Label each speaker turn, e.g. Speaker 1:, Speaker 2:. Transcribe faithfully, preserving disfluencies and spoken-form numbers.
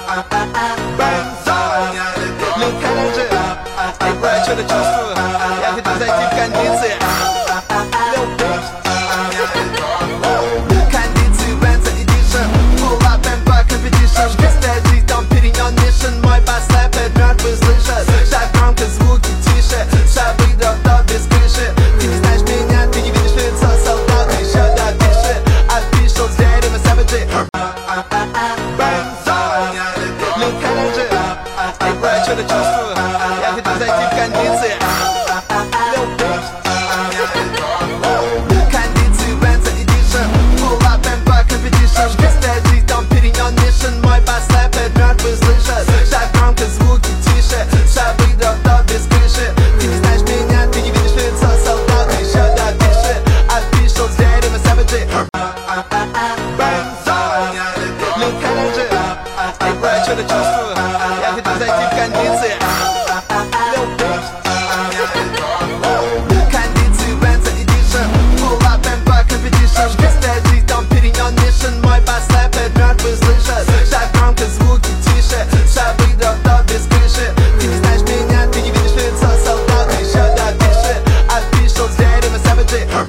Speaker 1: Бензон, Люк Энерджи. Эй, бро, я что-то чувствую. Я хочу зайти в кондиции. Lil Bitch. Кондиции Бенза Эдишн. Pull up and back competition. Шкастая жизнь, дом перенён mission. Мой бас слэпает, мертвый слышат. Так громко, звуки тише. Шабы дроп, топ без крыши. Ты не знаешь меня, ты не видишь лицо. Солдат еще допишет. Official, зверь, мы сavages. Бензон, Люк Энерджи. Эй, бро, я что-то чувствую. Я хочу зайти в кондиции. Lil Bitch. Кондиции Бенза Эдишн. Pull up and back competition. Шкастая жизнь, дом перенён mission. Мой бас слэпает, мертвый слышат. Так громко, звуки тише. Шабы дроп, топ без крыши. Ты не знаешь меня, ты не видишь лицо. Солдат еще допишет. Official, зверь, мы savages. Бензон, Люк Энерджи. Эй, бро, я что-то чувствую. Я хочу зайти в кондиции.